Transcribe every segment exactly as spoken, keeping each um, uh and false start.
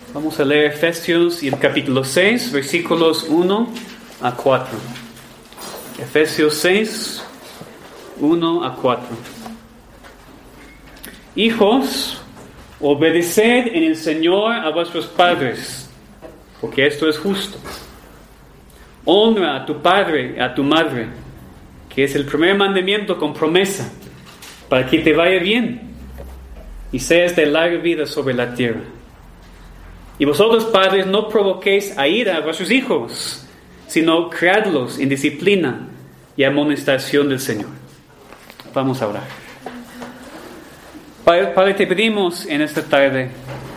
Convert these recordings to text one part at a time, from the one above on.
Vamos a leer Efesios y el capítulo seis, versículos uno a cuatro. Efesios seis, uno a cuatro. Hijos, obedeced en el Señor a vuestros padres, porque esto es justo. Honra a tu padre y a tu madre, que es el primer mandamiento con promesa, para que te vaya bien y seas de larga vida sobre la tierra. Y vosotros, padres, no provoquéis a ira a vuestros hijos, sino criadlos en disciplina y amonestación del Señor. Vamos a orar. Padre, Padre, te pedimos en esta tarde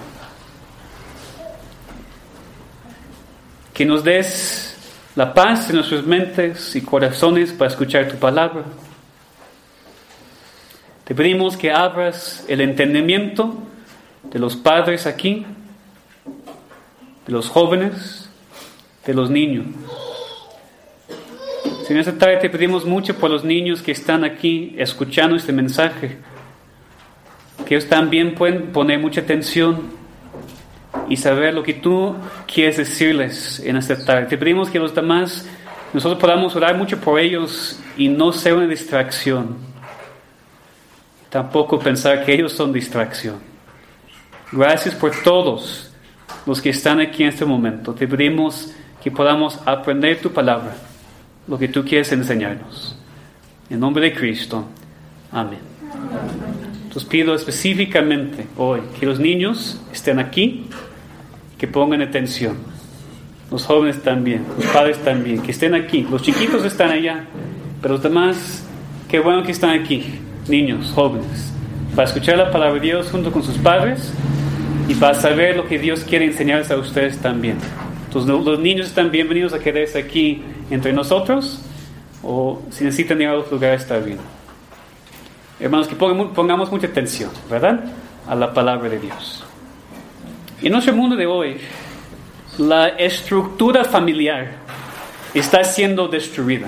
que nos des la paz en nuestras mentes y corazones para escuchar tu palabra. Te pedimos que abras el entendimiento de los padres aquí, de los jóvenes, de los niños. En esta tarde te pedimos mucho por los niños que están aquí escuchando este mensaje, que ellos también pueden poner mucha atención y saber lo que tú quieres decirles en esta tarde. Te pedimos que los demás, nosotros podamos orar mucho por ellos y no sea una distracción. Tampoco pensar que ellos son distracción. Gracias por todos los que están aquí en este momento. Te pedimos que podamos aprender tu palabra, lo que tú quieres enseñarnos. En nombre de Cristo. Amén. Entonces pido específicamente hoy que los niños estén aquí, que pongan atención. Los jóvenes también, los padres también, que estén aquí. Los chiquitos están allá, pero los demás, qué bueno que están aquí. Niños, jóvenes, para escuchar la palabra de Dios junto con sus padres y para saber lo que Dios quiere enseñarles a ustedes también. Entonces los niños están bienvenidos a quedarse aquí entre nosotros, o si necesitan ir a otro lugar está bien. Hermanos, que pongamos mucha atención, ¿verdad?, a la palabra de Dios. En nuestro mundo de hoy, la estructura familiar está siendo destruida.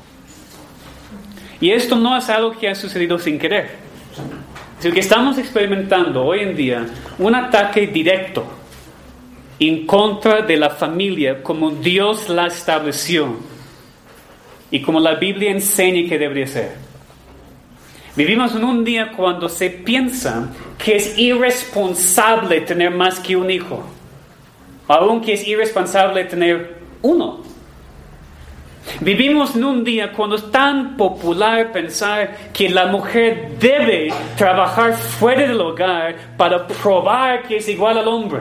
Y esto no es algo que ha sucedido sin querer. Es que estamos experimentando hoy en día un ataque directo en contra de la familia como Dios la estableció y como la Biblia enseña que debería ser. Vivimos en un día cuando se piensa que es irresponsable tener más que un hijo, aun que es irresponsable tener uno. Vivimos en un día cuando es tan popular pensar que la mujer debe trabajar fuera del hogar para probar que es igual al hombre.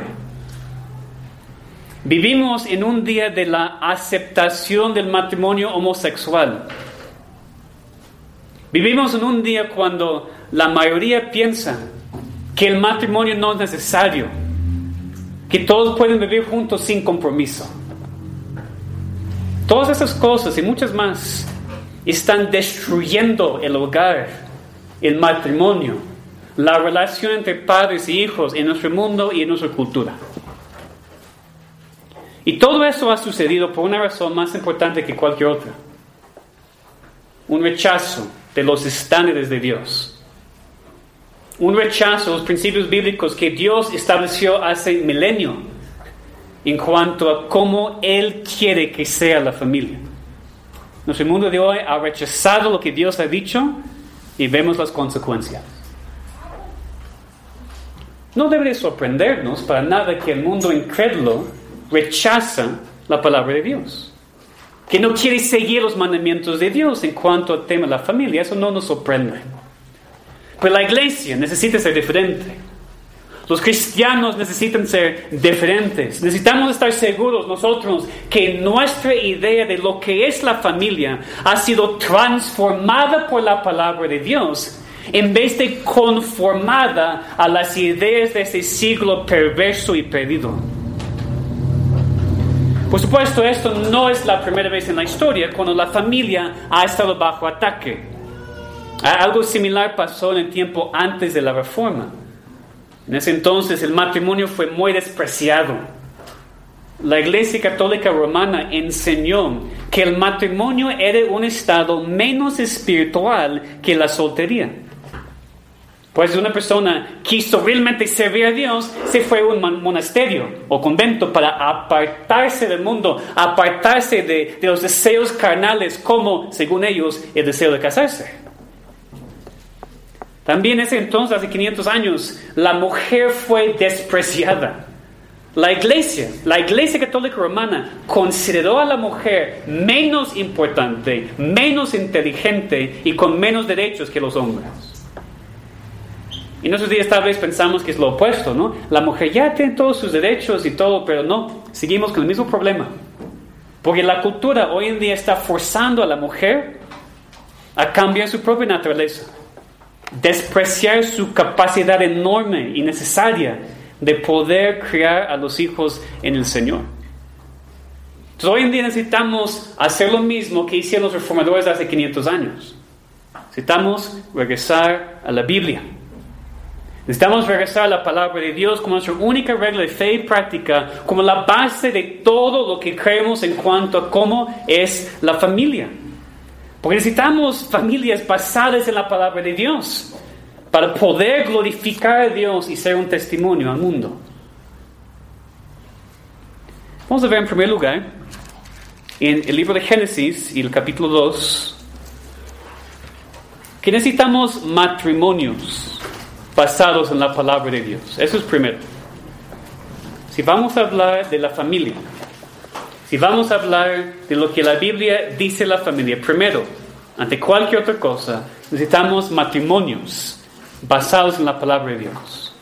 Vivimos en un día de la aceptación del matrimonio homosexual. Vivimos en un día cuando la mayoría piensa que el matrimonio no es necesario, que todos pueden vivir juntos sin compromiso. Todas esas cosas y muchas más están destruyendo el hogar, el matrimonio, la relación entre padres y hijos en nuestro mundo y en nuestra cultura. Y todo eso ha sucedido por una razón más importante que cualquier otra. Un rechazo de los estándares de Dios. Un rechazo a los principios bíblicos que Dios estableció hace milenios en cuanto a cómo Él quiere que sea la familia. Nuestro mundo de hoy ha rechazado lo que Dios ha dicho y vemos las consecuencias. No debería sorprendernos para nada que el mundo incrédulo rechaza la palabra de Dios, que no quiere seguir los mandamientos de Dios en cuanto al tema de la familia. Eso no nos sorprende. Pero la iglesia necesita ser diferente. Los cristianos necesitan ser diferentes. Necesitamos estar seguros nosotros que nuestra idea de lo que es la familia ha sido transformada por la palabra de Dios en vez de conformada a las ideas de este siglo perverso y perdido. Por supuesto, esto no es la primera vez en la historia cuando la familia ha estado bajo ataque. Algo similar pasó en el tiempo antes de la Reforma. En ese entonces el matrimonio fue muy despreciado. La Iglesia Católica Romana enseñó que el matrimonio era un estado menos espiritual que la soltería. Pues una persona quiso realmente servir a Dios, se fue a un monasterio o convento para apartarse del mundo, apartarse de, de los deseos carnales, como, según ellos, el deseo de casarse. También en ese entonces, hace quinientos años, la mujer fue despreciada. La iglesia, la iglesia católica romana, consideró a la mujer menos importante, menos inteligente y con menos derechos que los hombres. Y en esos días tal vez pensamos que es lo opuesto, ¿no? La mujer ya tiene todos sus derechos y todo, pero no, seguimos con el mismo problema. Porque la cultura hoy en día está forzando a la mujer a cambiar su propia naturaleza, despreciar su capacidad enorme y necesaria de poder criar a los hijos en el Señor. Entonces hoy en día necesitamos hacer lo mismo que hicieron los reformadores de hace quinientos años. Necesitamos regresar a la Biblia. Necesitamos regresar a la palabra de Dios como nuestra única regla de fe y práctica, como la base de todo lo que creemos en cuanto a cómo es la familia. Porque necesitamos familias basadas en la palabra de Dios para poder glorificar a Dios y ser un testimonio al mundo. Vamos a ver en primer lugar en el libro de Génesis y el capítulo dos que necesitamos matrimonios basados en la palabra de Dios. Eso es primero. Si vamos a hablar de la familia, si vamos a hablar de lo que la Biblia dice la familia, primero, ante cualquier otra cosa, necesitamos matrimonios basados en la palabra de Dios.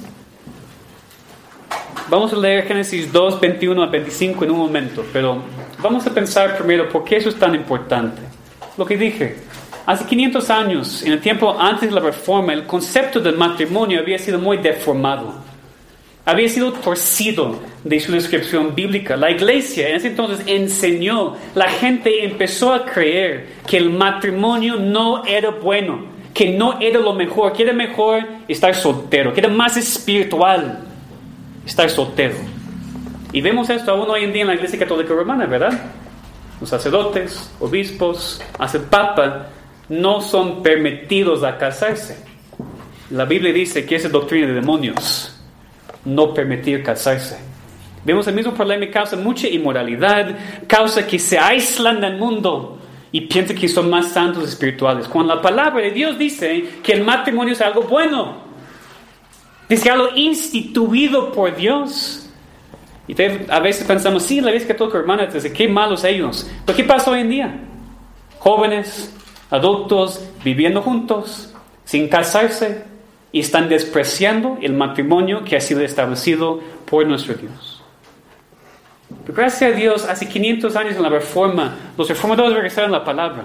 Vamos a leer Génesis dos, veintiuno a veinticinco en un momento, pero vamos a pensar primero por qué eso es tan importante. Lo que dije. Hace quinientos años, en el tiempo antes de la Reforma, el concepto del matrimonio había sido muy deformado. Había sido torcido de su descripción bíblica. La iglesia en ese entonces enseñó, la gente empezó a creer que el matrimonio no era bueno, que no era lo mejor, que era mejor estar soltero, que era más espiritual estar soltero. Y vemos esto aún hoy en día en la Iglesia Católica Romana, ¿verdad? Los sacerdotes, obispos, hasta el Papa no son permitidos a casarse. La Biblia dice que esa es doctrina de demonios, no permitir casarse. Vemos el mismo problema y causa mucha inmoralidad, causa que se aíslan del mundo y piensan que son más santos espirituales. Cuando la palabra de Dios dice que el matrimonio es algo bueno, dice algo instituido por Dios. Y a veces pensamos, sí, la Iglesia Católica Romana, desde qué malos ellos. Pero ¿qué pasa hoy en día? Jóvenes, adultos, viviendo juntos, sin casarse, y están despreciando el matrimonio que ha sido establecido por nuestro Dios. Pero gracias a Dios, hace quinientos años en la Reforma, los reformadores regresaron a la palabra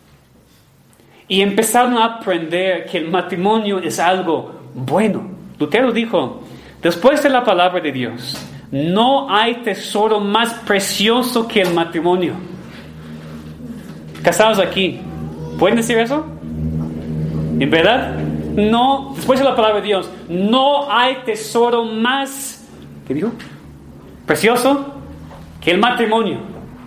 y empezaron a aprender que el matrimonio es algo bueno. Lutero dijo, después de la palabra de Dios, no hay tesoro más precioso que el matrimonio. Casados aquí, ¿pueden decir eso? ¿En verdad? No, después de la palabra de Dios, no hay tesoro más, ¿qué dijo? Precioso que el matrimonio.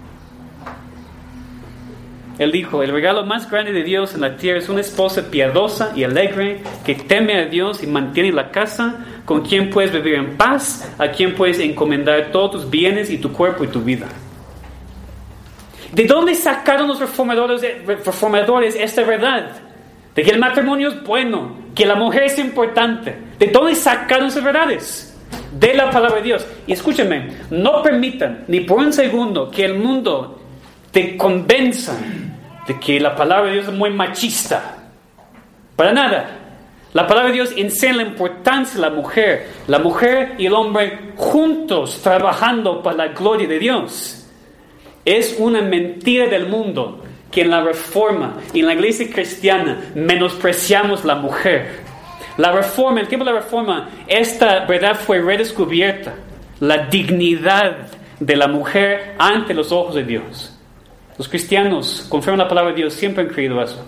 Él dijo, el regalo más grande de Dios en la tierra es una esposa piadosa y alegre que teme a Dios y mantiene la casa, con quien puedes vivir en paz, a quien puedes encomendar todos tus bienes y tu cuerpo y tu vida. ¿De dónde sacaron los reformadores, reformadores esta verdad? De que el matrimonio es bueno, que la mujer es importante. ¿De dónde sacaron esas verdades? De la palabra de Dios. Y escúchenme, no permitan ni por un segundo que el mundo te convenza de que la palabra de Dios es muy machista. Para nada. La palabra de Dios enseña la importancia de la mujer. La mujer y el hombre juntos trabajando para la gloria de Dios. Es una mentira del mundo que en la Reforma y en la Iglesia cristiana menospreciamos la mujer. La Reforma, en el tiempo de la Reforma, esta verdad fue redescubierta. La dignidad de la mujer ante los ojos de Dios. Los cristianos, conforme a la palabra de Dios, siempre han creído eso.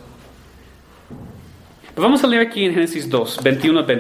Pero vamos a leer aquí en Génesis dos, veintiuno a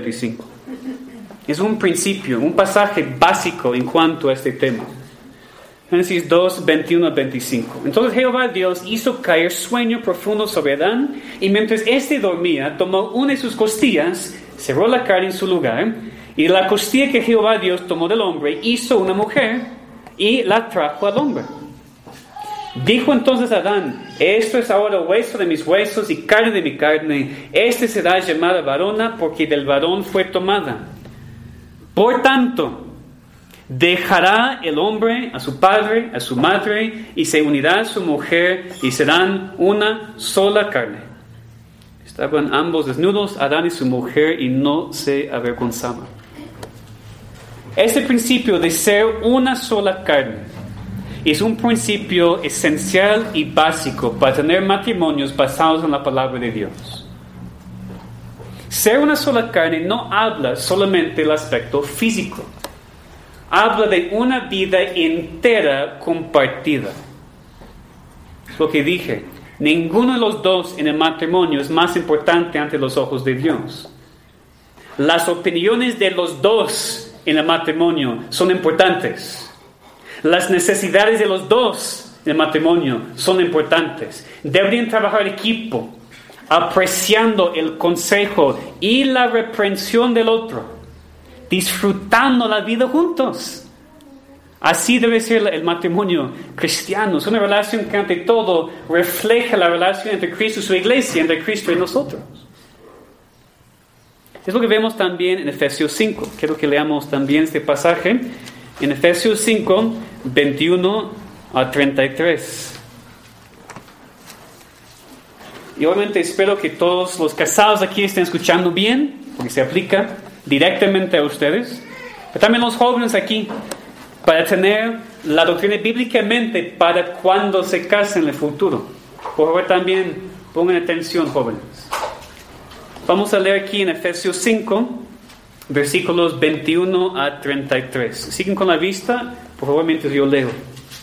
Génesis dos, veintiuno al veinticinco. Entonces Jehová Dios hizo caer sueño profundo sobre Adán, y mientras éste dormía, tomó una de sus costillas, cerró la carne en su lugar, y la costilla que Jehová Dios tomó del hombre, hizo una mujer, y la trajo al hombre. Dijo entonces Adán: esto es ahora hueso de mis huesos y carne de mi carne. Este será llamada varona, porque del varón fue tomada. Por tanto, dejará el hombre a su padre, a su madre, y se unirá a su mujer, y serán una sola carne. Estaban ambos desnudos, Adán y su mujer, y no se avergonzaban. Este principio de ser una sola carne es un principio esencial y básico para tener matrimonios basados en la palabra de Dios. Ser una sola carne no habla solamente del aspecto físico. Habla de una vida entera compartida. Es lo que dije. Ninguno de los dos en el matrimonio es más importante ante los ojos de Dios. Las opiniones de los dos en el matrimonio son importantes. Las necesidades de los dos en el matrimonio son importantes. Deberían trabajar en equipo, apreciando el consejo y la reprensión del otro, disfrutando la vida juntos. Así debe ser el matrimonio cristiano. Es una relación que ante todo refleja la relación entre Cristo y su iglesia, entre Cristo y nosotros. Es lo que vemos también en Efesios cinco. Quiero que leamos también este pasaje. En Efesios cinco, veintiuno a treinta y tres. Y obviamente espero que todos los casados aquí estén escuchando bien, porque se aplica directamente a ustedes. Pero también los jóvenes aquí, para tener la doctrina bíblicamente para cuando se casen en el futuro. Por favor, también pongan atención, jóvenes. Vamos a leer aquí en Efesios cinco, versículos veintiuno a treinta y tres. Siguen con la vista, por favor, mientras yo leo.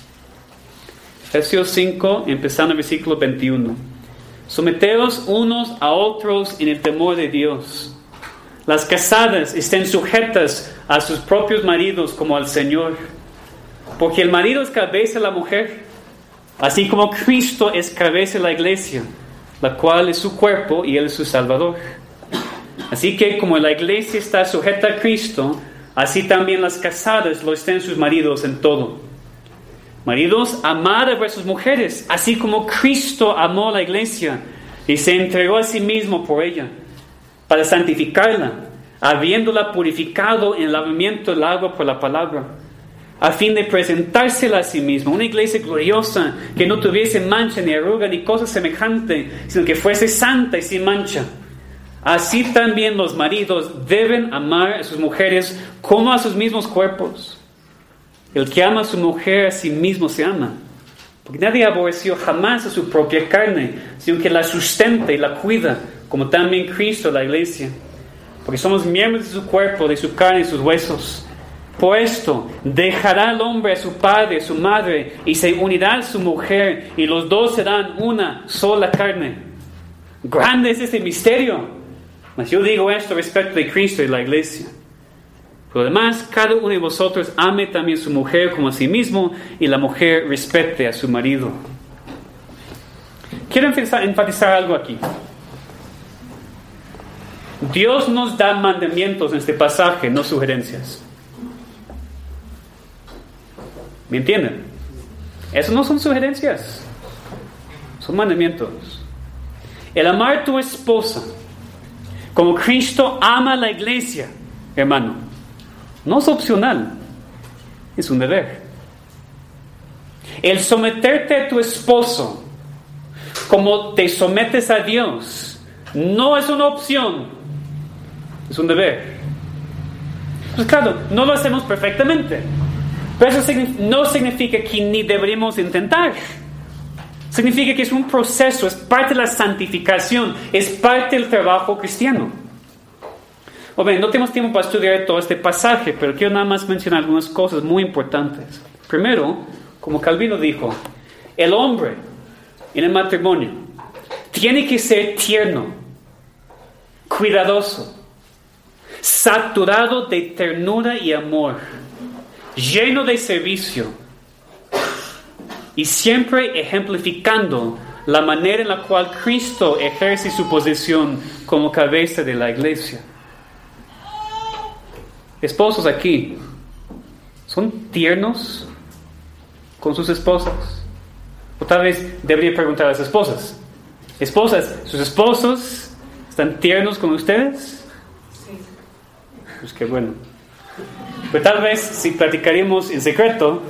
Efesios cinco, empezando el versículo veintiuno. Someteos unos a otros en el temor de Dios. Las casadas estén sujetas a sus propios maridos como al Señor. Porque el marido es cabeza de la mujer, así como Cristo es cabeza de la iglesia, la cual es su cuerpo y Él es su Salvador. Así que como la iglesia está sujeta a Cristo, así también las casadas lo estén sus maridos en todo. Maridos, amad a vuestras mujeres, así como Cristo amó a la iglesia y se entregó a sí mismo por ella, para santificarla, habiéndola purificado en el lavamiento del agua por la palabra, a fin de presentársela a sí mismo, una iglesia gloriosa, que no tuviese mancha ni arruga ni cosa semejante, sino que fuese santa y sin mancha. Así también los maridos deben amar a sus mujeres como a sus mismos cuerpos. El que ama a su mujer a sí mismo se ama, porque nadie aborreció jamás a su propia carne, sino que la sustenta y la cuida, como también Cristo la iglesia, porque somos miembros de su cuerpo, de su carne y sus huesos. Por esto, dejará el hombre a su padre, a su madre, y se unirá a su mujer, y los dos serán una sola carne. Grande es este misterio, mas yo digo esto respecto de Cristo y la iglesia. Por lo demás, cada uno de vosotros ame también a su mujer como a sí mismo, y la mujer respete a su marido. Quiero enfatizar algo aquí. Dios nos da mandamientos en este pasaje, no sugerencias. ¿Me entienden? Eso no son sugerencias, son mandamientos. El amar a tu esposa como Cristo ama a la iglesia, hermano, no es opcional, es un deber. El someterte a tu esposo como te sometes a Dios no es una opción, es un deber. Pues claro, no lo hacemos perfectamente, pero eso no significa que ni deberíamos intentar. Significa que es un proceso, es parte de la santificación, es parte del trabajo cristiano. O bien, no tenemos tiempo para estudiar todo este pasaje, pero quiero nada más mencionar algunas cosas muy importantes. Primero, como Calvino dijo, el hombre en el matrimonio tiene que ser tierno, cuidadoso, saturado de ternura y amor, lleno de servicio, y siempre ejemplificando la manera en la cual Cristo ejerce su posición como cabeza de la iglesia. Esposos aquí, ¿son tiernos con sus esposas? O tal vez debería preguntar a las esposas. Esposas, ¿sus esposos están tiernos con ustedes? Sí. Pues qué bueno. Pero tal vez si platicaríamos en secreto,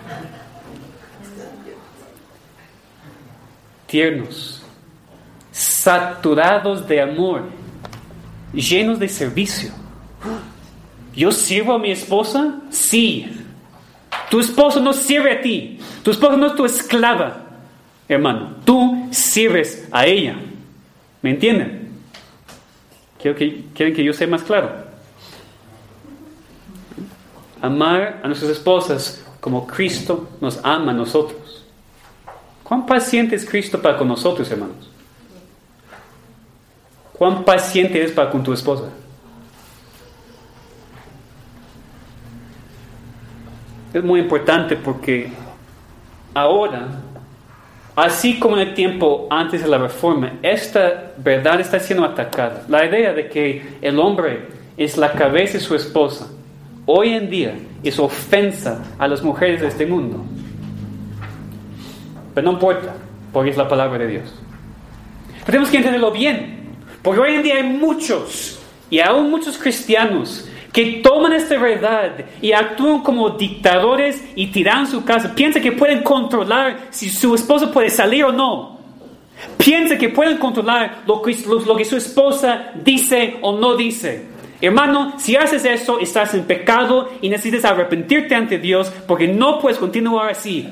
tiernos, saturados de amor, llenos de servicio. ¿Yo sirvo a mi esposa? Sí. Tu esposo no sirve a ti. Tu esposa no es tu esclava, hermano. Tú sirves a ella. ¿Me entienden? Quiero que, ¿Quieren que yo sea más claro? Amar a nuestras esposas como Cristo nos ama a nosotros. ¿Cuán paciente es Cristo para con nosotros, hermanos? ¿Cuán paciente es para con tu esposa? Es muy importante porque ahora, así como en el tiempo antes de la Reforma, esta verdad está siendo atacada. La idea de que el hombre es la cabeza de su esposa, hoy en día es ofensa a las mujeres de este mundo. Pero no importa, porque es la palabra de Dios. Pero tenemos que entenderlo bien, porque hoy en día hay muchos, y aún muchos cristianos, que toman esta verdad y actúan como dictadores y tiran su casa. Piensan que pueden controlar si su esposo puede salir o no. Piensan que pueden controlar lo que, lo, lo que su esposa dice o no dice. Hermano, si haces eso, estás en pecado y necesitas arrepentirte ante Dios, porque no puedes continuar así.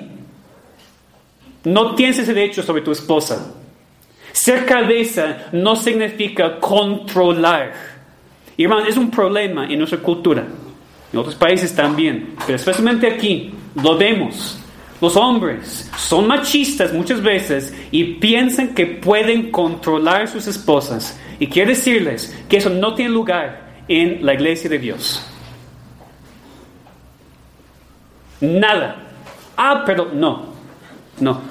No tienes ese derecho sobre tu esposa. Ser cabeza no significa controlar. Y hermano, es un problema en nuestra cultura, en otros países también, pero especialmente aquí, lo vemos. Los hombres son machistas muchas veces y piensan que pueden controlar a sus esposas. Y quiero decirles que eso no tiene lugar en la iglesia de Dios. Nada. Ah, pero no, no.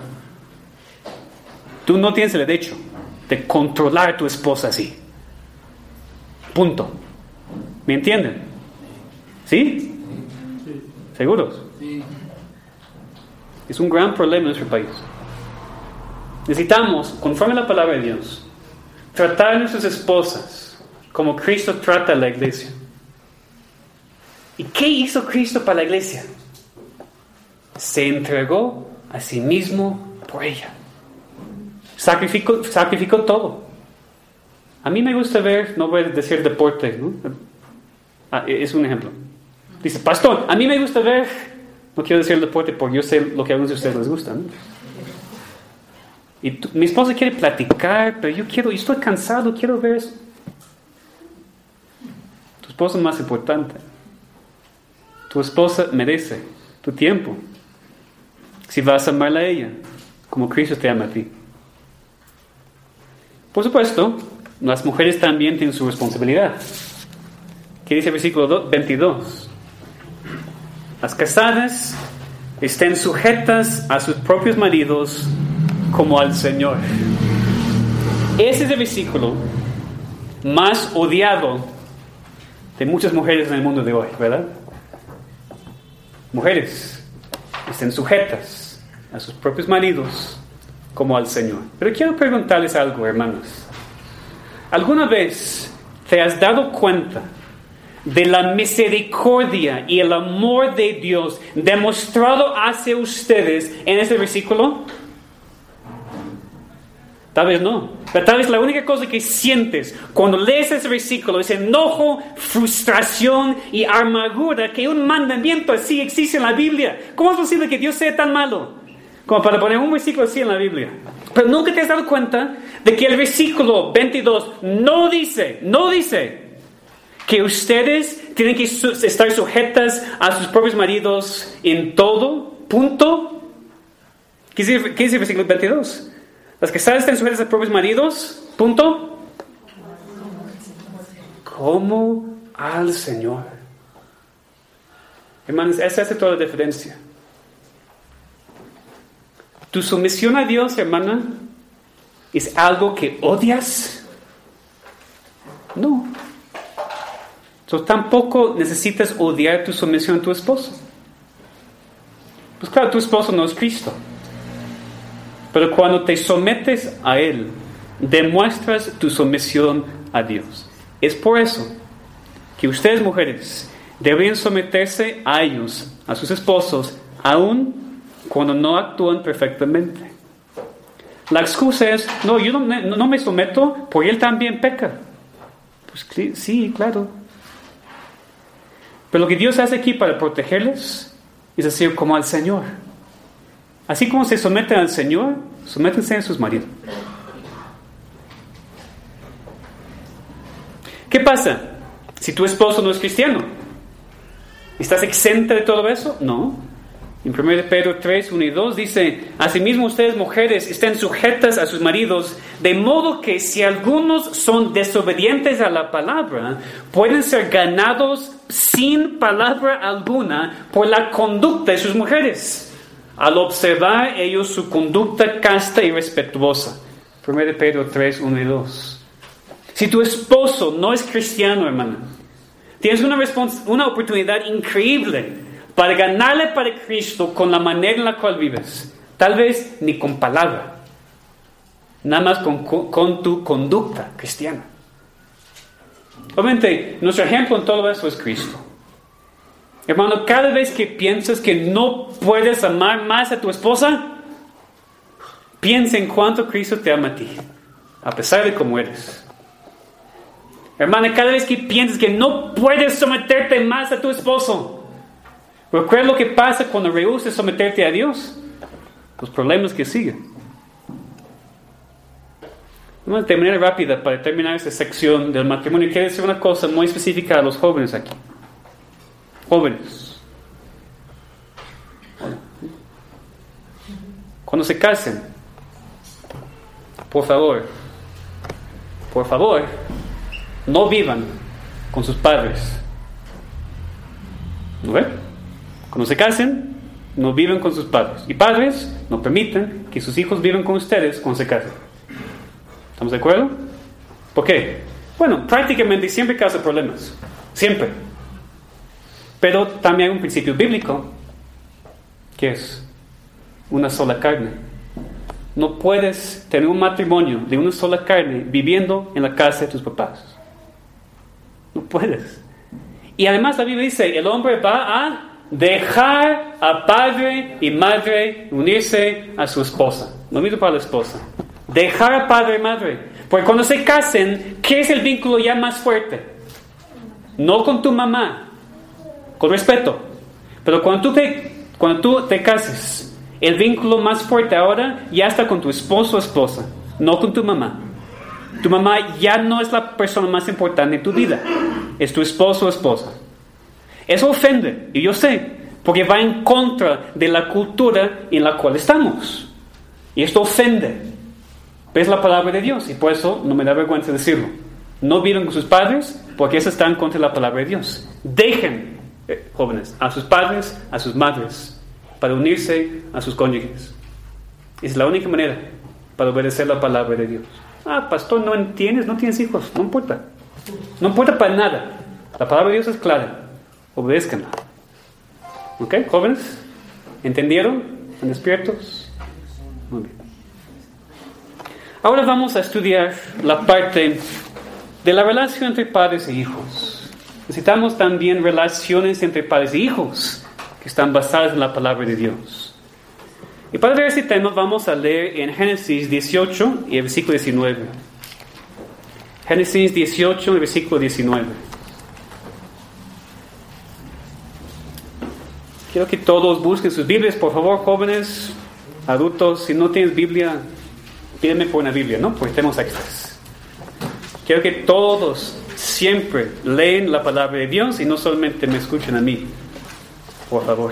Tú no tienes el derecho de controlar a tu esposa así. Punto. ¿Me entienden? ¿Sí? Sí. ¿Seguros? Sí. Es un gran problema en nuestro país. Necesitamos, conforme a la palabra de Dios, tratar a nuestras esposas como Cristo trata a la iglesia. ¿Y qué hizo Cristo para la iglesia? Se entregó a sí mismo por ella. Sacrificó, sacrificó todo. A mí me gusta ver, no voy a decir deporte, ¿no? Ah, es un ejemplo. Dice, pastor, a mí me gusta ver, no quiero decir deporte porque yo sé lo que a algunos de ustedes les gusta, ¿no? Y tu, mi esposa quiere platicar, pero yo quiero, yo estoy cansado, quiero ver eso. Tu esposa es más importante. Tu esposa merece tu tiempo. Si vas a amarla a ella, como Cristo te ama a ti. Por supuesto, las mujeres también tienen su responsabilidad. ¿Qué dice el versículo veintidós? Las casadas estén sujetas a sus propios maridos como al Señor. Ese es el versículo más odiado de muchas mujeres en el mundo de hoy, ¿verdad? Mujeres, estén sujetas a sus propios maridos como al Señor. Pero quiero preguntarles algo, hermanos. ¿Alguna vez te has dado cuenta de la misericordia y el amor de Dios demostrado hacia ustedes en este versículo? Tal vez no. Pero tal vez la única cosa que sientes cuando lees ese versículo es enojo, frustración y amargura que un mandamiento así existe en la Biblia. ¿Cómo es posible que Dios sea tan malo como para poner un versículo así en la Biblia? Pero nunca te has dado cuenta de que el versículo veintidós no dice, no dice que ustedes tienen que su- estar sujetas a sus propios maridos en todo, punto. ¿Qué dice, qué dice el versículo veintidós? Las casadas están sujetas a sus propios maridos, punto. Como al Señor. Hermanos, esa hace toda la diferencia. ¿Tu sumisión a Dios, hermana, es algo que odias? No. So, tampoco necesitas odiar tu sumisión a tu esposo. Pues claro, tu esposo no es Cristo. Pero cuando te sometes a Él, demuestras tu sumisión a Dios. Es por eso que ustedes, mujeres, deben someterse a ellos, a sus esposos, aun cuando no actúan perfectamente. La excusa es, no, yo no me, no me someto porque él también peca. Pues sí, claro. Pero lo que Dios hace aquí para protegerles es decir, como al Señor. Así como se someten al Señor, sométense a sus maridos. ¿Qué pasa si tu esposo no es cristiano? ¿Estás exenta de todo eso? No. En primera de Pedro tres, uno y dos dice: asimismo ustedes, mujeres, estén sujetas a sus maridos, de modo que si algunos son desobedientes a la palabra, pueden ser ganados sin palabra alguna por la conducta de sus mujeres, al observar ellos su conducta casta y respetuosa. primera de Pedro tres, uno y dos. Si tu esposo no es cristiano, hermana, tienes una, respons- una oportunidad increíble para ganarle para Cristo con la manera en la cual vives. Tal vez ni con palabra, nada más con, con, con tu conducta cristiana. Obviamente, nuestro ejemplo en todo eso es Cristo. Hermano, cada vez que piensas que no puedes amar más a tu esposa, piensa en cuánto Cristo te ama a ti, a pesar de cómo eres. Hermana, cada vez que piensas que no puedes someterte más a tu esposo, recuerda lo que pasa cuando rehusas someterte a Dios. Los problemas que siguen. Vamos a terminar rápida para terminar esta sección del matrimonio. Quiero decir una cosa muy específica a los jóvenes aquí. Jóvenes. Cuando se casen, por favor, por favor, no vivan con sus padres. ¿No ven? Cuando se casen, no viven con sus padres. Y padres, no permitan que sus hijos vivan con ustedes cuando se casen. ¿Estamos de acuerdo? ¿Por qué? Bueno, prácticamente siempre causa problemas. Siempre. Pero también hay un principio bíblico, que es una sola carne. No puedes tener un matrimonio de una sola carne viviendo en la casa de tus papás. No puedes. Y además la Biblia dice, el hombre va a dejar a padre y madre, unirse a su esposa. Lo mismo para la esposa. Dejar a padre y madre. Porque cuando se casen, ¿qué es el vínculo ya más fuerte? No con tu mamá, con respeto. Pero cuando tú te, cuando tú te cases, el vínculo más fuerte ahora ya está con tu esposo o esposa, no con tu mamá. Tu mamá ya no es la persona más importante en tu vida. Es tu esposo o esposa. Eso ofende, y yo sé, porque va en contra de la cultura en la cual estamos. Y esto ofende. Pero es la palabra de Dios, y por eso no me da vergüenza decirlo. No vivan con sus padres, porque eso está en contra de la palabra de Dios. Dejen, eh, jóvenes, a sus padres, a sus madres, para unirse a sus cónyuges. Es la única manera para obedecer la palabra de Dios. Ah, pastor, no entiendes, no tienes hijos, no importa. No importa para nada. La palabra de Dios es clara. Obedézcanla. ¿Ok, jóvenes? ¿Entendieron? ¿Están despiertos? Muy bien. Ahora vamos a estudiar la parte de la relación entre padres e hijos. Necesitamos también relaciones entre padres e hijos que están basadas en la palabra de Dios. Y para ver este tema vamos a leer en Génesis dieciocho y el versículo diecinueve. Génesis dieciocho y el versículo diecinueve. Quiero que todos busquen sus Biblias, por favor, jóvenes, adultos. Si no tienes Biblia, pídeme por una Biblia, ¿no? Porque tenemos extras. Quiero que todos siempre leen la palabra de Dios y no solamente me escuchen a mí, por favor.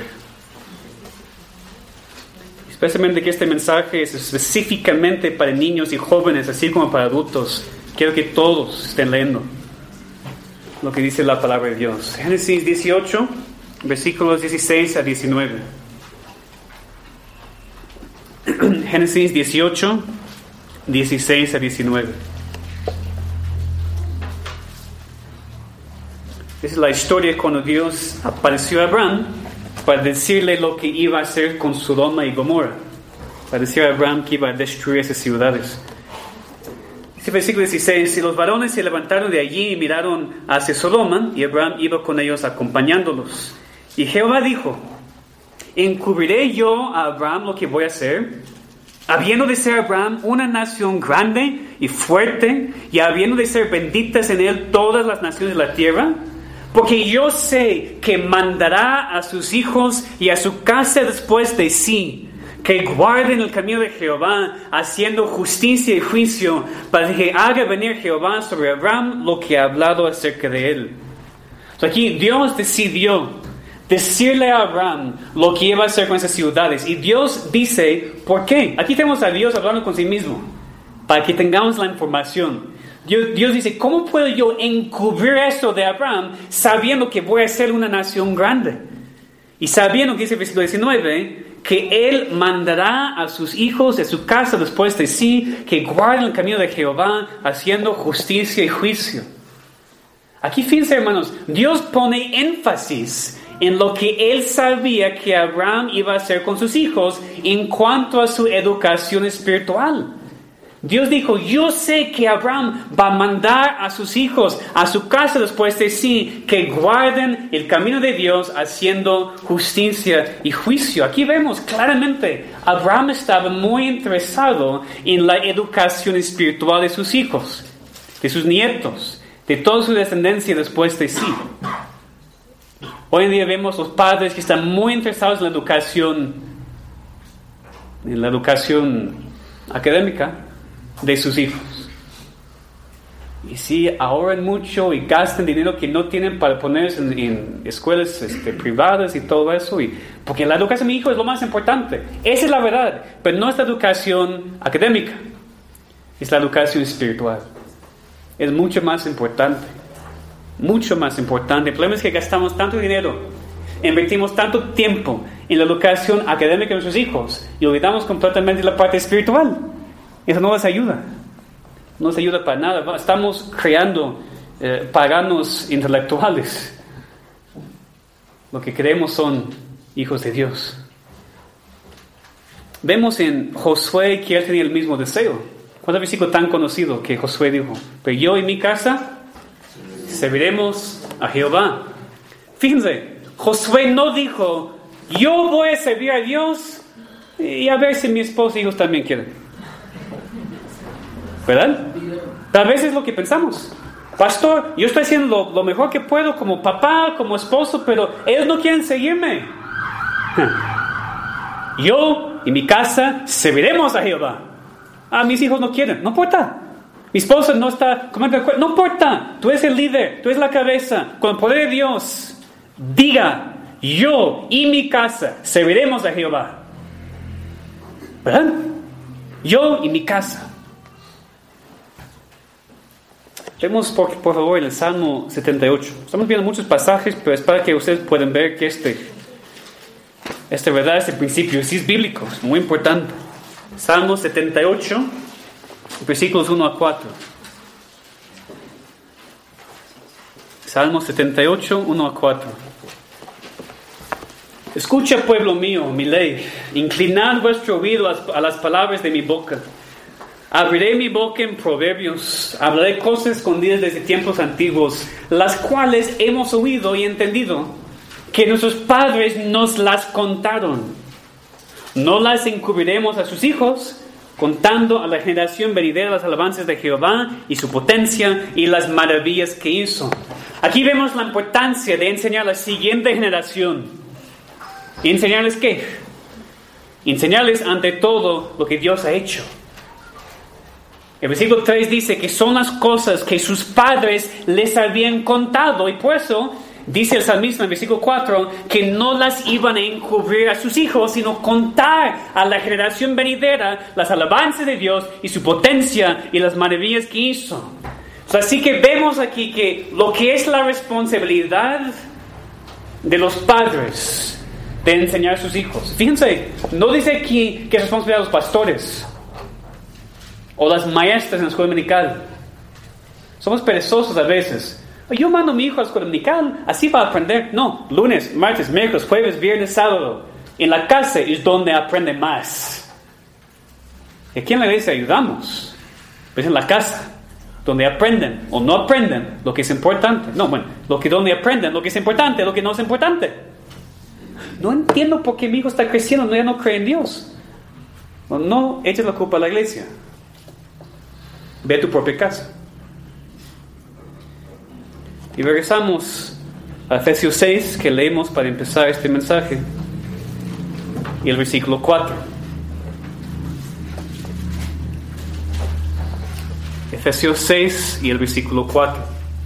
Especialmente que este mensaje es específicamente para niños y jóvenes, así como para adultos. Quiero que todos estén leyendo lo que dice la palabra de Dios. Génesis dieciocho, versículos dieciséis a diecinueve. Génesis dieciocho, dieciséis a diecinueve. Esa es la historia cuando Dios apareció a Abraham para decirle lo que iba a hacer con Sodoma y Gomorra. Para decirle a Abraham que iba a destruir esas ciudades. Este versículo dieciséis, y los varones se levantaron de allí y miraron hacia Sodoma, y Abraham iba con ellos acompañándolos. Y Jehová dijo, ¿encubriré yo a Abraham lo que voy a hacer? Habiendo de ser Abraham una nación grande y fuerte, y habiendo de ser benditas en él todas las naciones de la tierra, porque yo sé que mandará a sus hijos y a su casa después de sí, que guarden el camino de Jehová, haciendo justicia y juicio, para que haga venir Jehová sobre Abraham lo que ha hablado acerca de él. So aquí Dios decidió decirle a Abraham lo que iba a hacer con esas ciudades. Y Dios dice, ¿por qué? Aquí tenemos a Dios hablando con sí mismo, para que tengamos la información. Dios, Dios dice, ¿cómo puedo yo encubrir esto de Abraham sabiendo que voy a ser una nación grande? Y sabiendo que dice el versículo diecinueve, que Él mandará a sus hijos de su casa después de sí, que guarden el camino de Jehová, haciendo justicia y juicio. Aquí fíjense, hermanos, Dios pone énfasis en lo que Él sabía que Abraham iba a hacer con sus hijos en cuanto a su educación espiritual. Dios dijo, yo sé que Abraham va a mandar a sus hijos a su casa después de sí, que guarden el camino de Dios haciendo justicia y juicio. Aquí vemos claramente, Abraham estaba muy interesado en la educación espiritual de sus hijos, de sus nietos, de toda su descendencia después de sí. Hoy en día vemos los padres que están muy interesados en la educación, en la educación académica de sus hijos. Y sí, ahorran mucho y gastan dinero que no tienen para ponerse en, en escuelas este, privadas y todo eso. Y, porque la educación de mi hijo es lo más importante. Esa es la verdad. Pero no es la educación académica. Es la educación espiritual. Es mucho más importante. Mucho más importante. El problema es que gastamos tanto dinero, invertimos tanto tiempo en la educación académica de nuestros hijos y olvidamos completamente la parte espiritual. Eso no nos ayuda. No nos ayuda para nada. Estamos creando eh, paganos intelectuales. Lo que creemos son hijos de Dios. Vemos en Josué que él tenía el mismo deseo. ¿Cuál es el versículo tan conocido que Josué dijo? Pero yo y mi casa serviremos a Jehová. Fíjense, Josué no dijo, yo voy a servir a Dios y a ver si mi esposo y hijos también quieren. ¿Verdad? Tal vez es lo que pensamos. Pastor, yo estoy haciendo lo, lo mejor que puedo como papá, como esposo, pero ellos no quieren seguirme. Yo y mi casa serviremos a Jehová. Ah, mis hijos no quieren. No importa. Mi esposa no está... No importa. Tú eres el líder. Tú eres la cabeza. Con el poder de Dios, diga, yo y mi casa serviremos a Jehová. ¿Verdad? Yo y mi casa. Vemos por, por favor el Salmo setenta y ocho. Estamos viendo muchos pasajes, pero es para que ustedes puedan ver que este, esta verdad, este principio, sí es bíblico, es muy importante. Salmo setenta y ocho, versículos uno a cuatro. Salmo setenta y ocho, uno a cuatro. Escucha, pueblo mío, mi ley, inclinad vuestro oído a las palabras de mi boca. Abriré mi boca en proverbios, hablaré cosas escondidas desde tiempos antiguos, las cuales hemos oído y entendido, que nuestros padres nos las contaron. No las encubriremos a sus hijos, contando a la generación venidera las alabanzas de Jehová y su potencia y las maravillas que hizo. Aquí vemos la importancia de enseñar a la siguiente generación. ¿Y enseñarles qué? Enseñarles ante todo lo que Dios ha hecho. El versículo tres dice que son las cosas que sus padres les habían contado, y por eso dice el salmista en el versículo cuatro que no las iban a encubrir a sus hijos, sino contar a la generación venidera las alabanzas de Dios y su potencia y las maravillas que hizo. Así que vemos aquí que lo que es la responsabilidad de los padres de enseñar a sus hijos. Fíjense, no dice aquí que es responsabilidad de los pastores o las maestras en la escuela dominical. Somos perezosos a veces. Yo mando a mi hijo a la escuela dominical, así va a aprender. No, lunes, martes, miércoles, jueves, viernes, sábado. En la casa es donde aprende más. Y aquí en la iglesia ayudamos. Pues en la casa, donde aprenden o no aprenden lo que es importante. No, bueno, lo que donde aprenden lo que es importante, lo que no es importante. No entiendo por qué mi hijo está creciendo, no, ya no cree en Dios. No, no eches la culpa a la iglesia. Ve a tu propia casa. Y regresamos a Efesios seis, que leemos para empezar este mensaje. Y el versículo cuatro. Efesios seis y el versículo cuatro.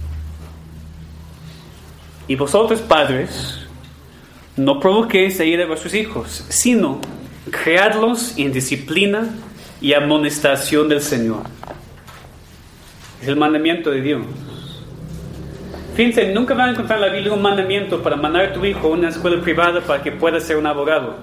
Y vosotros, padres, no provoquéis a ira a vuestros hijos, sino criadlos en disciplina y amonestación del Señor. Es el mandamiento de Dios. Fíjense, nunca van a encontrar en la Biblia un mandamiento para mandar a tu hijo a una escuela privada para que pueda ser un abogado.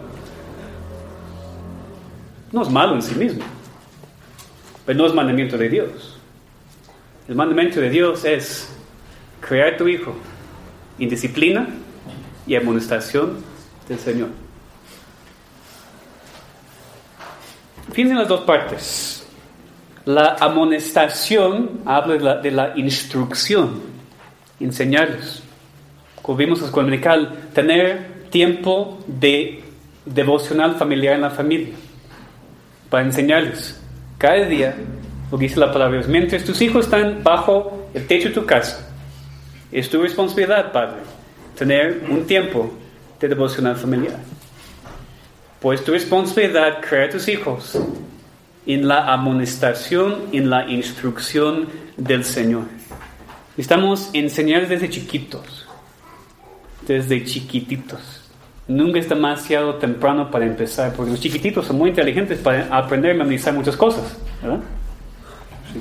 No es malo en sí mismo, pero no es mandamiento de Dios. El mandamiento de Dios es criar a tu hijo en disciplina y amonestación del Señor. Fíjense en las dos partes. La amonestación habla de la, de la instrucción, enseñarles. Como vimos en la escuela dominical, tener tiempo de devocional familiar en la familia para enseñarles cada día lo que dice la palabra de Dios. Mientras tus hijos están bajo el techo de tu casa, es tu responsabilidad, padre, tener un tiempo de devocional familiar. Pues tu responsabilidad crear a tus hijos en la amonestación, en la instrucción del Señor. Estamos enseñando desde chiquitos, desde chiquititos. Nunca es demasiado temprano para empezar, porque los chiquititos son muy inteligentes para aprender y memorizar muchas cosas, ¿verdad? Sí.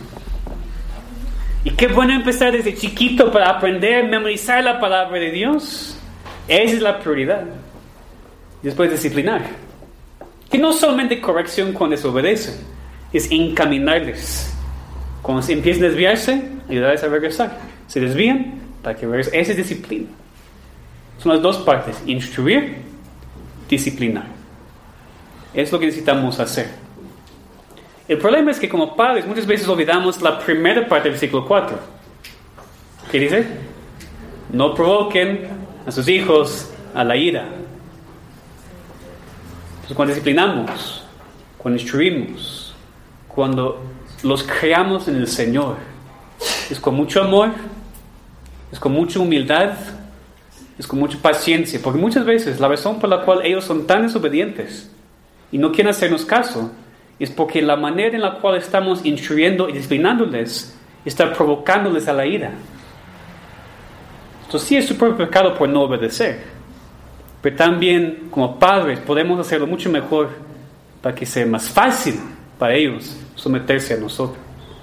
Y qué bueno empezar desde chiquito para aprender, memorizar la palabra de Dios. Esa es la prioridad. Después disciplinar. Que no solamente corrección cuando desobedecen, es encaminarles. Cuando se empiezan a desviarse, ayudarles a regresar. Se desvían para que regresen. Esa es disciplina. Son las dos partes: instruir, disciplinar. Es lo que necesitamos hacer. El problema es que como padres muchas veces olvidamos la primera parte del versículo cuatro. ¿Qué dice? No provoquen a sus hijos a la ira. Entonces, cuando disciplinamos, cuando instruimos, cuando los creamos en el Señor, es con mucho amor, es con mucha humildad, es con mucha paciencia, porque muchas veces la razón por la cual ellos son tan desobedientes y no quieren hacernos caso es porque la manera en la cual estamos instruyendo y disciplinándoles está provocándoles a la ira. Entonces sí es su propio pecado por no obedecer, pero también como padres podemos hacerlo mucho mejor para que sea más fácil para ellos someterse a nosotros.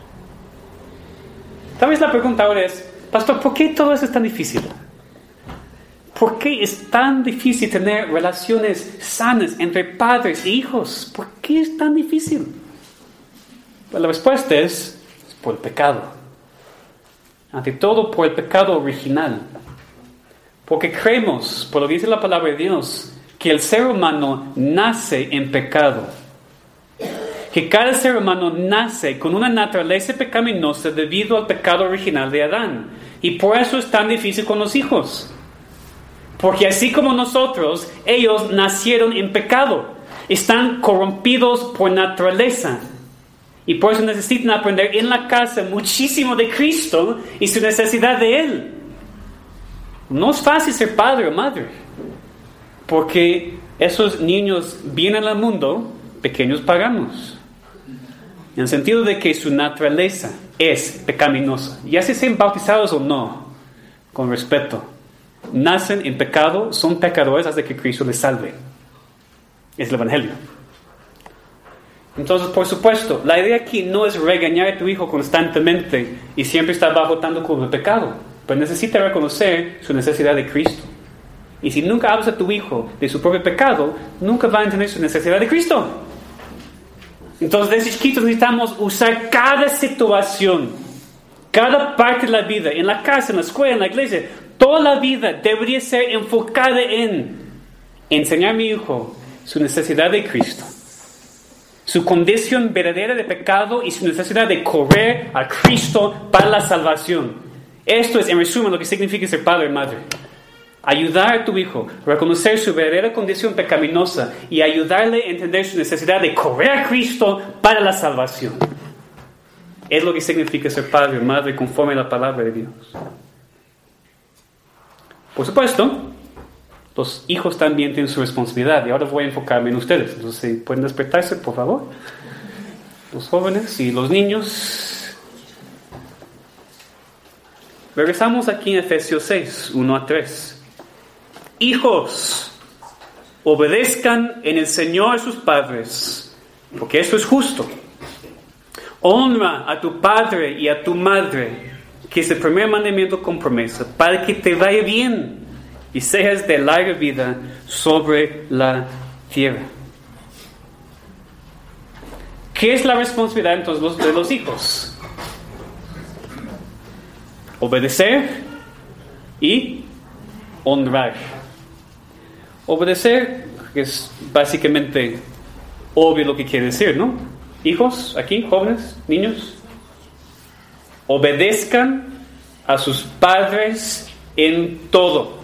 Tal vez la pregunta ahora es: pastor, ¿por qué todo eso es tan difícil? ¿Por qué es tan difícil tener relaciones sanas entre padres e hijos? ¿Por qué es tan difícil? Pues la respuesta es, es por el pecado. Ante todo por el pecado original. Porque creemos, por lo que dice la palabra de Dios, que el ser humano nace en pecado. Que cada ser humano nace con una naturaleza pecaminosa debido al pecado original de Adán. Y por eso es tan difícil con los hijos. Porque así como nosotros, ellos nacieron en pecado. Están corrompidos por naturaleza. Y por eso necesitan aprender en la casa muchísimo de Cristo y su necesidad de Él. No es fácil ser padre o madre. Porque esos niños vienen al mundo pequeños paganos. En el sentido de que su naturaleza es pecaminosa. Ya se sean bautizados o no, con respeto. Nacen en pecado, son pecadores hasta que Cristo les salve. Es el Evangelio. Entonces, por supuesto, la idea aquí no es regañar a tu hijo constantemente y siempre estar bajo tanto culpa de pecado, pero necesita reconocer su necesidad de Cristo. Y si nunca hablas a tu hijo de su propio pecado, nunca va a entender su necesidad de Cristo. Entonces, desde chiquitos necesitamos usar cada situación, cada parte de la vida, en la casa, en la escuela, en la iglesia. Toda la vida debería ser enfocada en enseñar a mi hijo su necesidad de Cristo, su condición verdadera de pecado y su necesidad de correr a Cristo para la salvación. Esto es, en resumen, lo que significa ser padre y madre. Ayudar a tu hijo a reconocer su verdadera condición pecaminosa y ayudarle a entender su necesidad de correr a Cristo para la salvación. Es lo que significa ser padre y madre conforme a la palabra de Dios. Por supuesto, los hijos también tienen su responsabilidad y ahora voy a enfocarme en ustedes. Entonces, si pueden despertarse, por favor. Los jóvenes y los niños. Regresamos aquí en Efesios seis, uno a tres. Hijos, obedezcan en el Señor a sus padres, porque eso es justo. Honra a tu padre y a tu madre, que es el primer mandamiento con promesa, para que te vaya bien y seas de larga vida sobre la tierra. ¿Qué es la responsabilidad entonces de los hijos? Obedecer y honrar. Obedecer es básicamente obvio lo que quiere decir, ¿no? Hijos, aquí, jóvenes, niños, obedezcan a sus padres en todo.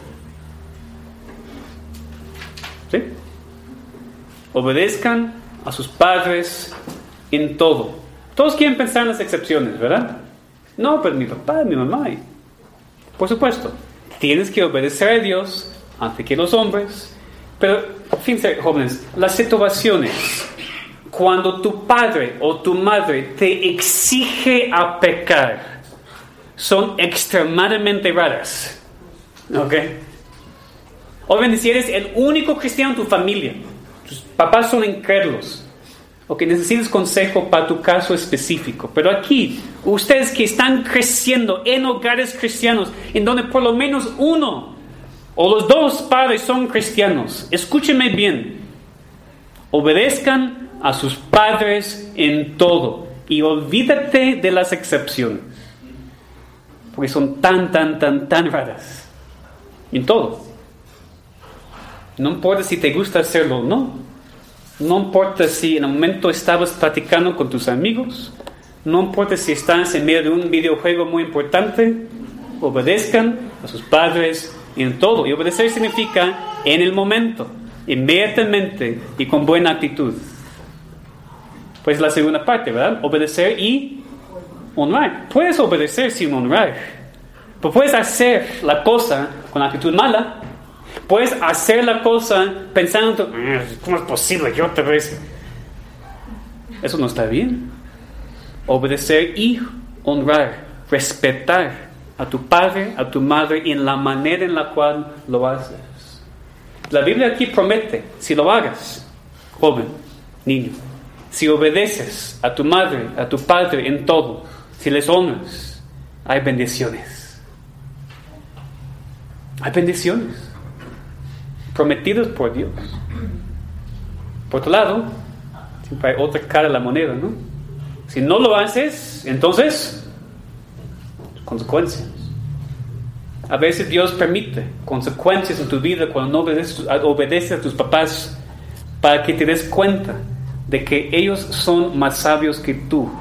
¿Sí? Obedezcan a sus padres en todo. Todos quieren pensar en las excepciones, ¿verdad? No, pero mi papá, mi mamá. Por supuesto, tienes que obedecer a Dios antes que los hombres. Pero, fíjense, jóvenes, las situaciones cuando tu padre o tu madre te exige a pecar son extremadamente raras. ¿Ok? Obviamente, si eres el único cristiano en tu familia, tus papás son incrédulos, o que necesitas consejo para tu caso específico. Pero aquí, ustedes que están creciendo en hogares cristianos, en donde por lo menos uno o los dos padres son cristianos, escúchenme bien. Obedezcan a sus padres en todo y olvídate de las excepciones, porque son tan, tan, tan, tan raras. En todo. No importa si te gusta hacerlo o no. No importa si en el momento estabas platicando con tus amigos. No importa si estás en medio de un videojuego muy importante. Obedezcan a sus padres en todo. Y obedecer significa en el momento, inmediatamente y con buena actitud. Pues la segunda parte, ¿verdad? Obedecer y honrar. Puedes obedecer sin honrar. Pero puedes hacer la cosa con actitud mala. Puedes hacer la cosa pensando, ¿cómo es posible que otra vez? Eso no está bien. Obedecer y honrar, respetar a tu padre, a tu madre en la manera en la cual lo haces. La Biblia aquí promete, si lo hagas, joven, niño, si obedeces a tu madre, a tu padre en todo, si les honras, hay bendiciones. Hay bendiciones prometidos por Dios. Por otro lado, siempre hay otra cara de la moneda, ¿no? Si no lo haces, entonces, consecuencias. A veces Dios permite consecuencias en tu vida cuando no obedeces, obedeces a tus papás, para que te des cuenta de que ellos son más sabios que tú.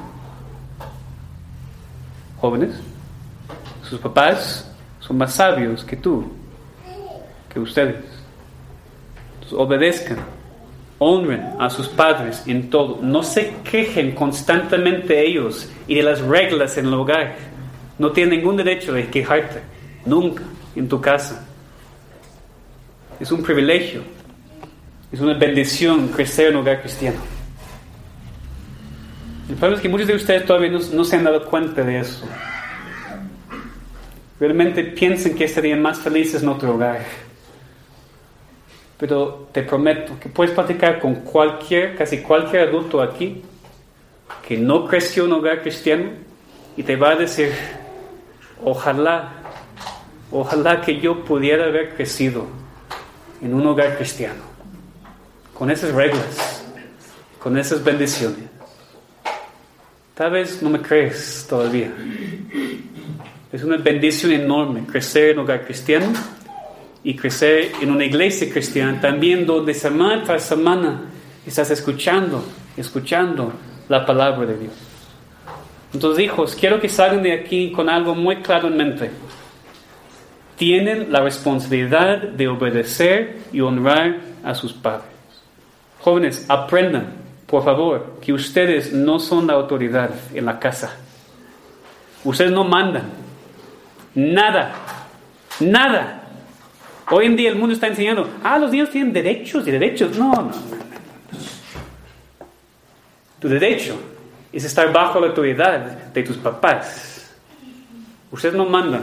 Jóvenes, sus papás son más sabios que tú, que ustedes. Obedezcan, honren a sus padres en todo. No se quejen constantemente ellos y de las reglas en el hogar. No tienen ningún derecho de quejarte, nunca, en tu casa. Es un privilegio, es una bendición crecer en un hogar cristiano. El problema es que muchos de ustedes todavía no, no se han dado cuenta de eso. Realmente piensan que estarían más felices en otro hogar. Pero te prometo que puedes platicar con cualquier, casi cualquier adulto aquí que no creció en un hogar cristiano y te va a decir, ojalá, ojalá que yo pudiera haber crecido en un hogar cristiano, con esas reglas, con esas bendiciones. Tal vez no me crees todavía. Es una bendición enorme crecer en un hogar cristiano y crecer en una iglesia cristiana también, donde semana tras semana estás escuchando, escuchando la palabra de Dios. Entonces, hijos, quiero que salgan de aquí con algo muy claro en mente. Tienen la responsabilidad de obedecer y honrar a sus padres. Jóvenes, aprendan, por favor, que ustedes no son la autoridad en la casa. Ustedes no mandan. Nada. Nada. Hoy en día el mundo está enseñando, ah, los niños tienen derechos y derechos. No, no, no. Tu derecho es estar bajo la autoridad de tus papás. Ustedes no mandan.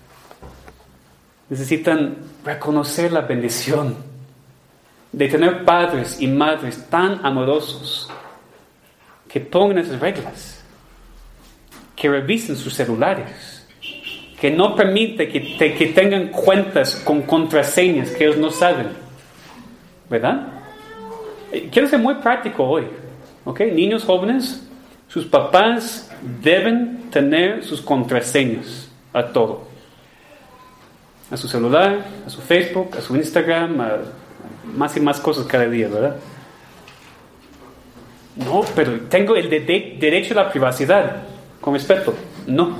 Necesitan reconocer la bendición de tener padres y madres tan amorosos que pongan esas reglas, que revisen sus celulares, que no permite que, te, que tengan cuentas con contraseñas que ellos no saben. ¿Verdad? Quiero ser muy práctico hoy. ¿Ok? Niños jóvenes, sus papás deben tener sus contraseñas a todo. A su celular, a su Facebook, a su Instagram, a más y más cosas cada día, ¿verdad? No, pero tengo el de- de- derecho a la privacidad. Con respeto, no.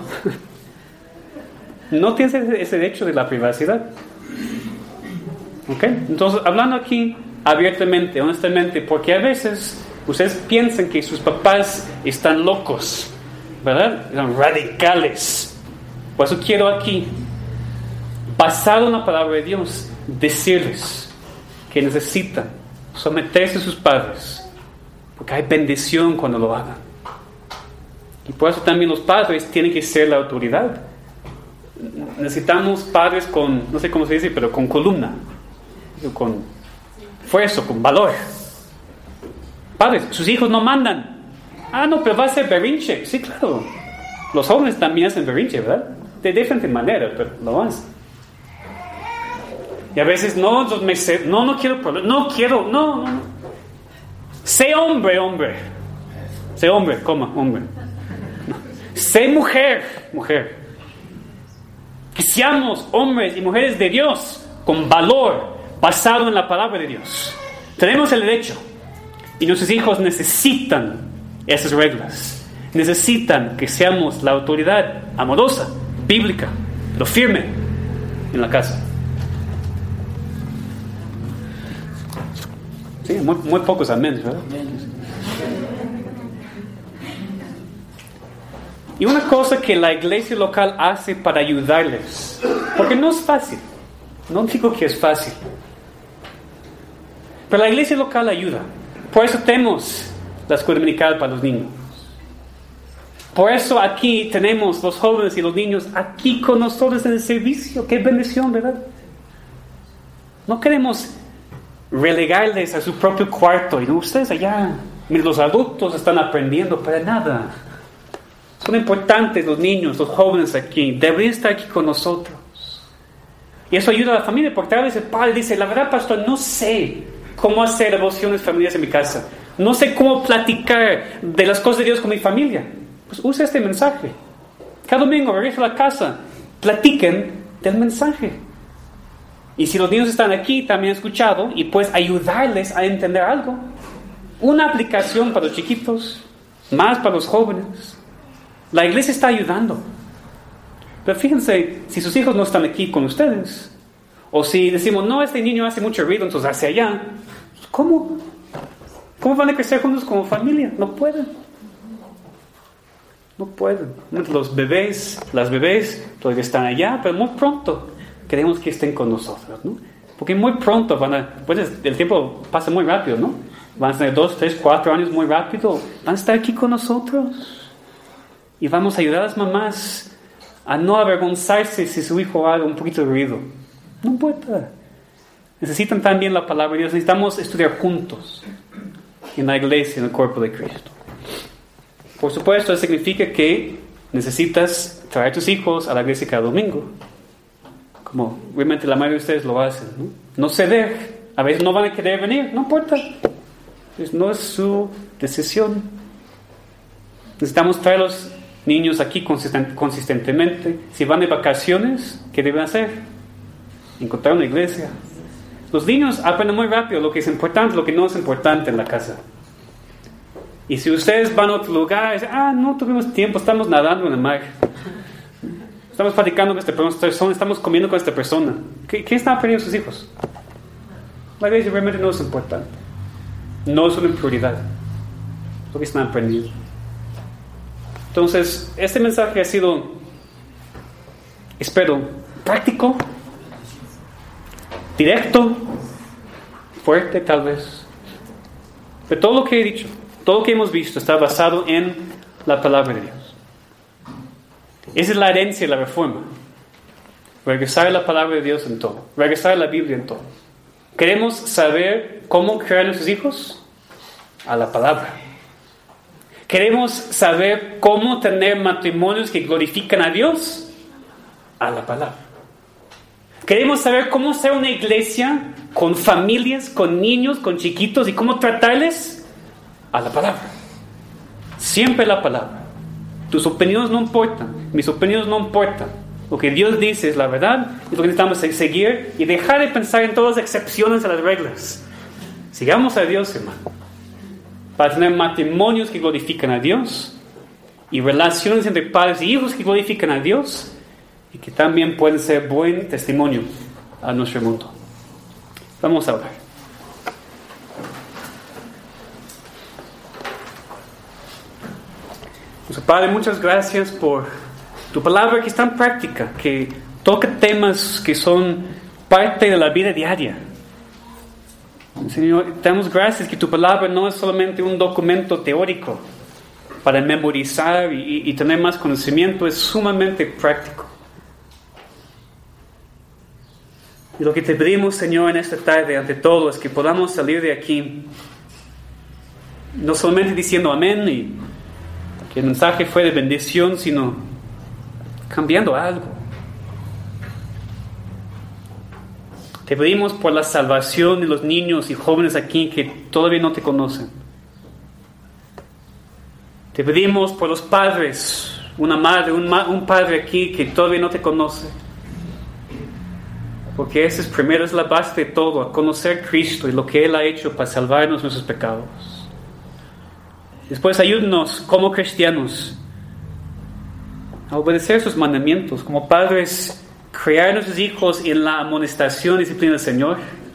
No tienes ese, ese derecho de la privacidad. ¿Ok? Entonces, hablando aquí abiertamente, honestamente, porque a veces ustedes piensan que sus papás están locos, ¿verdad? Son radicales. Por eso quiero aquí, basado en la palabra de Dios, decirles que necesitan someterse a sus padres, porque hay bendición cuando lo hagan. Y por eso también los padres tienen que ser la autoridad. Necesitamos padres con, no sé cómo se dice, pero con columna, con fuerza, con valor. Padres, sus hijos no mandan. Ah, no, pero va a ser berrinche. Sí, claro. Los jóvenes también hacen berrinche, ¿verdad? De diferente manera, pero lo hacen. Y a veces, no, me sé, no, no quiero problemas, no quiero, no, no, no. Sé hombre, hombre. Sé hombre, coma, hombre. No. Sé mujer, mujer. Que seamos hombres y mujeres de Dios, con valor, basado en la palabra de Dios. Tenemos el derecho. Y nuestros hijos necesitan esas reglas. Necesitan que seamos la autoridad amorosa, bíblica, pero firme en la casa. Sí, muy, muy pocos amén, ¿verdad? Y una cosa que la iglesia local hace para ayudarles, porque no es fácil, no digo que es fácil, pero la iglesia local ayuda. Por eso tenemos la escuela dominical para los niños. Por eso aquí tenemos los jóvenes y los niños aquí con nosotros en el servicio. ¡Qué bendición!, ¿verdad? No queremos relegarles a su propio cuarto y no, ustedes allá, los adultos están aprendiendo, para nada. Son importantes los niños, los jóvenes aquí, deberían estar aquí con nosotros. Y eso ayuda a la familia, porque a veces el padre dice, la verdad, pastor, no sé cómo hacer devociones familiares en mi casa, no sé cómo platicar de las cosas de Dios con mi familia. Pues usa este mensaje. Cada domingo regresa a la casa, platiquen del mensaje. Y si los niños están aquí, también han escuchado, y puedes ayudarles a entender algo. Una aplicación para los chiquitos, más para los jóvenes. La iglesia está ayudando. Pero fíjense, si sus hijos no están aquí con ustedes, o si decimos, no, este niño hace mucho ruido, entonces hacia allá, ¿cómo? ¿Cómo van a crecer juntos como familia? No pueden. No pueden. Los bebés, las bebés todavía están allá, pero muy pronto queremos que estén con nosotros, ¿no? Porque muy pronto van a, pues el tiempo pasa muy rápido, ¿no? Van a tener dos, tres, cuatro años muy rápido. Van a estar aquí con nosotros. Y vamos a ayudar a las mamás a no avergonzarse si su hijo haga un poquito de ruido. No importa. Necesitan también la palabra de Dios. Necesitamos estudiar juntos en la iglesia, en el cuerpo de Cristo. Por supuesto, eso significa que necesitas traer a tus hijos a la iglesia cada domingo. como realmente la mayoría de ustedes lo hacen, ¿no? No ceder. A veces no van a querer venir, no importa. Pues no es su decisión. Necesitamos traer a los niños aquí consisten- consistentemente. Si van de vacaciones, ¿qué deben hacer? Encontrar una iglesia. Los niños aprenden muy rápido lo que es importante, lo que no es importante en la casa. Y si ustedes van a otro lugar, dicen, ah, no tuvimos tiempo, estamos nadando en el mar. Estamos platicando con esta persona, estamos comiendo con esta persona. ¿Qué, qué están aprendiendo sus hijos? La iglesia realmente no es importante. No es una prioridad. Lo que están aprendiendo. Entonces, este mensaje ha sido, espero, práctico, directo, fuerte tal vez. Pero todo lo que he dicho, todo lo que hemos visto está basado en la palabra de Dios. Esa es la herencia de la reforma. Regresar a la palabra de Dios en todo. Regresar a la Biblia en todo. ¿Queremos saber cómo criar a nuestros hijos? A la palabra. ¿Queremos saber cómo tener matrimonios que glorifican a Dios? A la palabra. ¿Queremos saber cómo ser una iglesia con familias, con niños, con chiquitos y cómo tratarles? A la palabra. Siempre la palabra. Tus opiniones no importan, mis opiniones no importan. Lo que Dios dice es la verdad y lo que necesitamos es seguir y dejar de pensar en todas las excepciones a las reglas. Sigamos a Dios, hermano, para tener matrimonios que glorifican a Dios y relaciones entre padres y hijos que glorifican a Dios y que también pueden ser buen testimonio a nuestro mundo. Vamos a orar. Nuestro Padre, muchas gracias por tu palabra que es tan práctica, que toca temas que son parte de la vida diaria. Señor, te damos gracias que tu palabra no es solamente un documento teórico para memorizar y, y tener más conocimiento, es sumamente práctico. Y lo que te pedimos, Señor, en esta tarde, ante todo, es que podamos salir de aquí no solamente diciendo amén y que el mensaje fue de bendición, sino cambiando algo. Te pedimos por la salvación de los niños y jóvenes aquí que todavía no te conocen. Te pedimos por los padres, una madre, un, ma- un padre aquí que todavía no te conoce. Porque esa es primero, es la base de todo, a conocer a Cristo y lo que Él ha hecho para salvarnos de nuestros pecados. Después ayúdanos como cristianos a obedecer sus mandamientos, como padres, criar a nuestros hijos en la amonestación y disciplina del Señor,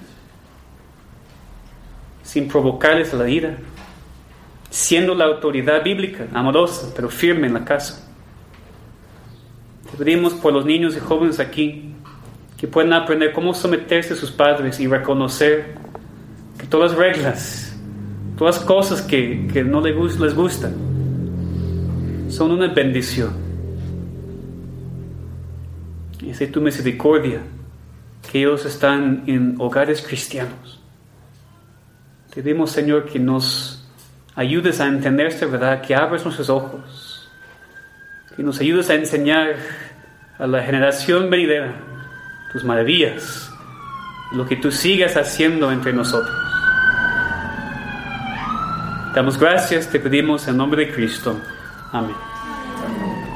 sin provocarles a la ira, siendo la autoridad bíblica, amorosa, pero firme en la casa. Te pedimos por los niños y jóvenes aquí, que puedan aprender cómo someterse a sus padres y reconocer que todas las reglas, todas las cosas que, que no les, gust- les gustan son una bendición. Y es de tu misericordia que ellos están en hogares cristianos. Te pedimos, Señor, que nos ayudes a entender esta verdad, que abres nuestros ojos, que nos ayudes a enseñar a la generación venidera tus maravillas, lo que tú sigas haciendo entre nosotros. Damos gracias, te pedimos en nombre de Cristo. Amén.